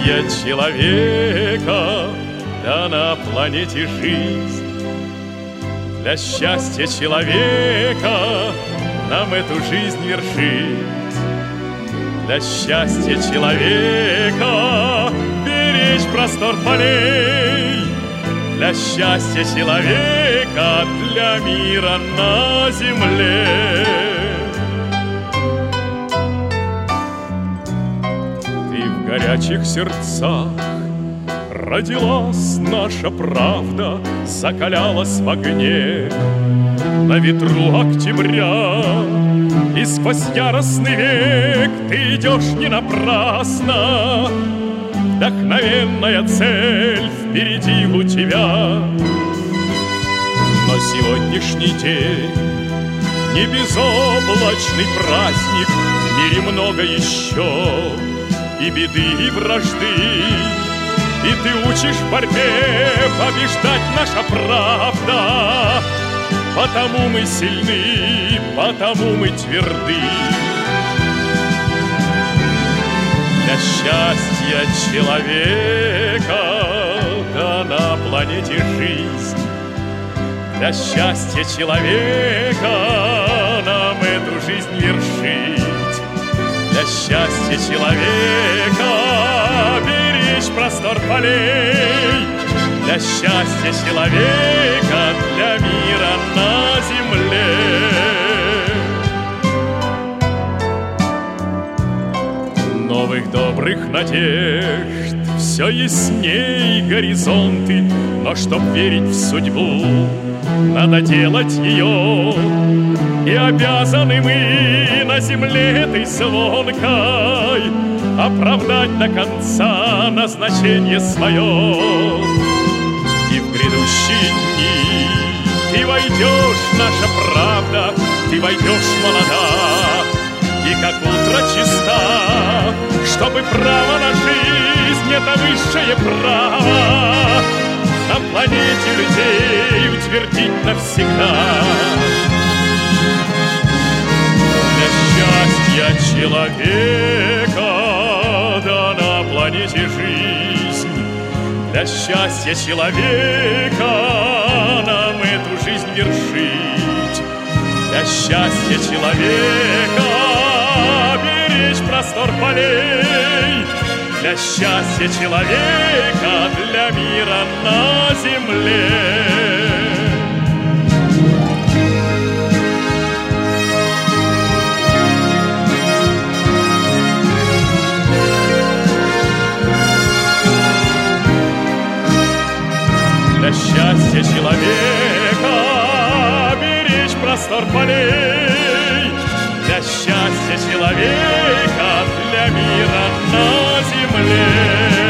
счастья человека дана планете жизнь. Для счастья человека нам эту жизнь вершить. Для счастья человека беречь простор полей. Для счастья человека, для мира на земле. Ты в горячих сердцах родилась наша правда, закалялась в огне на ветру октября. И сквозь яростный век ты идешь не напрасно. Вдохновенная цель впереди у тебя. Но сегодняшний день не безоблачный праздник. В мире много еще и беды, и вражды. И ты учишь в борьбе побеждать наша правда. Потому мы сильны, потому мы тверды. Для счастья человека дана планете жизнь. Для счастья человека нам эту жизнь вершить. Для счастья человека беречь простор полей. Для счастья человека, для мира на земле. Новых добрых надежд все ясней горизонты. Но чтоб верить в судьбу, надо делать ее. И обязаны мы на земле этой звонкой оправдать до конца назначение свое. И в грядущие дни ты войдешь, наша правда, ты войдешь молода. И как утро чиста, чтобы право на жизнь, это высшее право, на планете людей утвердить навсегда. Для счастья человека дана планете жизнь. Для счастья человека нам эту жизнь вершить. Для счастья человека беречь простор полей. Для счастья человека, для мира на земле. Для счастья человека беречь простор полей. Для счастья человека, для мира на земле.